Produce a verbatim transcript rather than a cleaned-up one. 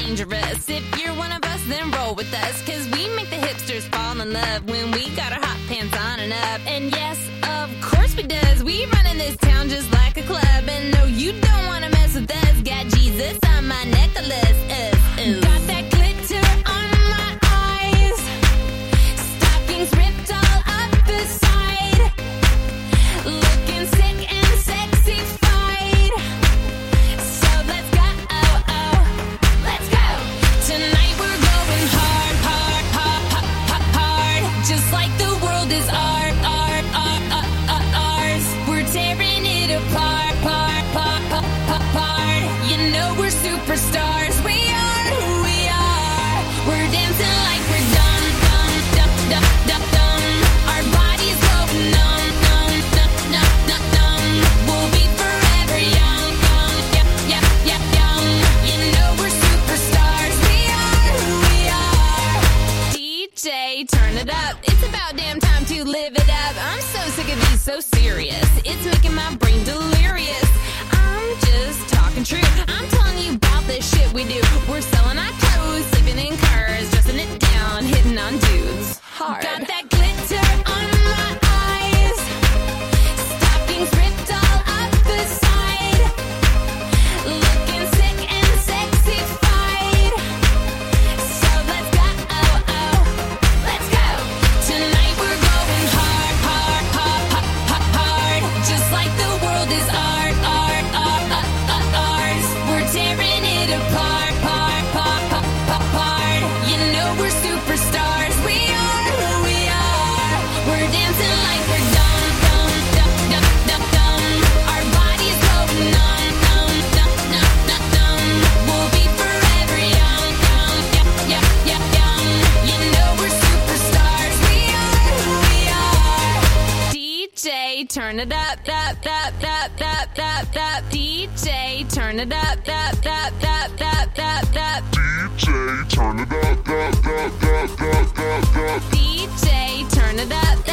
dangerous. If you're one of us, then roll with us, cause we make the hipsters fall in love when we got our hot pants on and up. And yes, of course we does. We run in this town just like a club. And no, you don't wanna mess with us. Got Jesus on my necklace. Uh, uh. Got that glitter on my eyes. Stockings ripped all up the side. Looking sick and sexy-fied. So let's go, oh, oh, let's go. Tonight we're going hard, hard, hard, hard, hard. Just like the world is art, art, art, art, art, ours. We're tearing it apart, part, part, part, part, part. You know we're superstars. We are who we are. We're dancing like we're dumb, dumb, dumb, dumb, dumb, dumb. Our bodies go numb, numb, numb, numb, numb, numb. We'll be forever young, young, yeah, yeah, yeah, young. You know we're superstars. We are who we are. D J, turn it up. It's about damn time to live it up. I'm so sick of these so serious. It's making my brain delirious. I'm just talking true. I'm telling you about the shit we do. We're selling our clothes, sleeping in cars, dressing it down, hitting on dudes hard. Got that glitter on my eyes. Stockings ripped all up the side. Looking sick and sexy-fied. So let's go, oh, oh, let's go. Tonight we're going hard, hard, hard, hard, hard, hard. Just like the world is art, art, art, art, art, ours. We're tearing it apart, part, part, part, part, part. You know we're superstars. We are who we are. We're dancing like we're dumb, dumb, dumb, dumb, dumb, dumb. Our bodies go numb, numb, numb, numb, numb, numb. We'll be forever young, young, yeah, yeah, yeah, young. You know we're superstars. We are who we are. D J, turn it up, up, up, up, up, up, up. D J, turn it up, up, up, up, up, up, up. D J, turn it up, up, up, up, up, up, up. D J, turn it up.